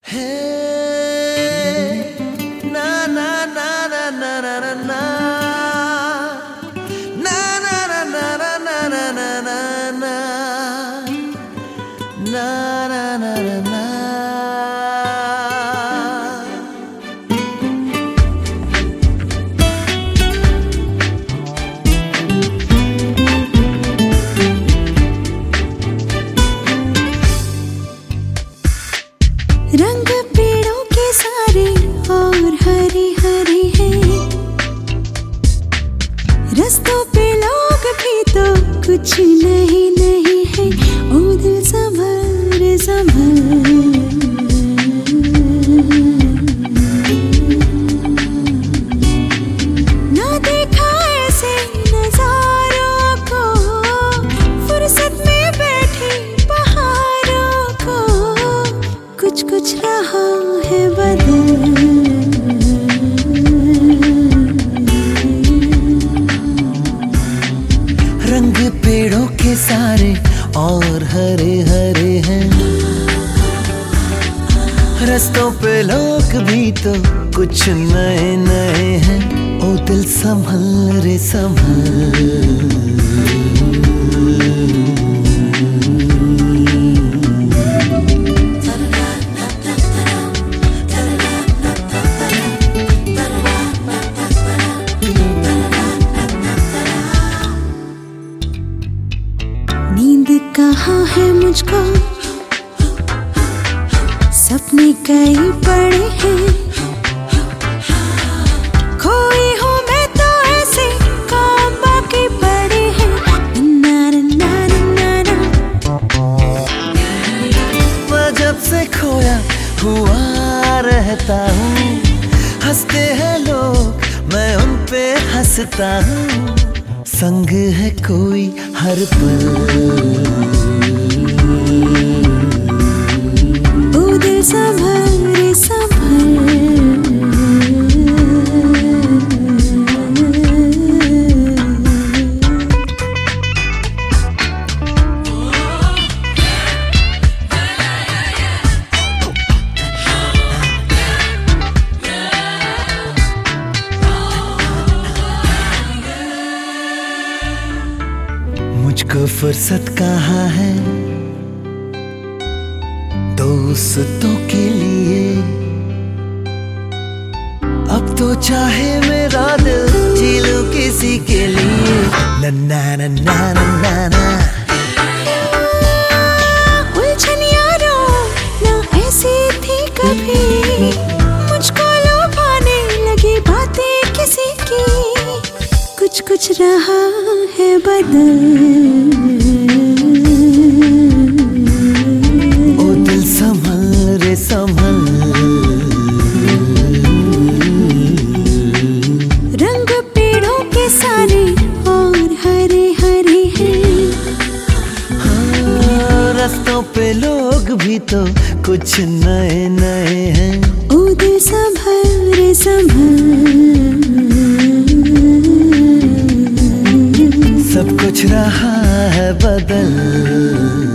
रंग पेड़ों के सारे और हरे हरे हैं। रस्तों पे लोग भी तो कुछ नहीं नहीं है। ओ दिल संभल रे संभल, ना देखा ऐसे नजारों को, फुर्सत में बैठी बहारों को। कुछ कुछ रहा है बदल, रंग पेड़ों के सारे और हरे हरे हैं। रस्तों पे लोग भी तो कुछ नए नए हैं। ओ दिल संभल रे संभल, नींद कहाँ है मुझको, सपने कई पड़े हैं। खोई हूँ मैं तो ऐसे, काम बाकी पड़े हैं। ना ना ना ना ना, मैं जब से खोया हुआ रहता हूँ। हंसते हैं लोग, मैं उन पे हंसता हूँ। संग है कोई हर पल, ओ दिल संभल रे संभल। मुझको फुर्सत कहाँ है दोस्तों के लिए। अब तो चाहे मेरा दिल जी लूं किसी के लिए। ना ना ना ना ना ना ना, उलझन यारों ना ऐसी थी कभी, मुझको लुभाने लगी बातें किसी की। कुछ कुछ रहा है बदल, ओ दिल संभल रे संभल। रंग पेड़ों के सारे और हरे हरे हैं। हाँ, रस्तों पे लोग भी तो कुछ नए नए हैं। ओ दिल संभल रे संभल, सब कुछ रहा है बदल।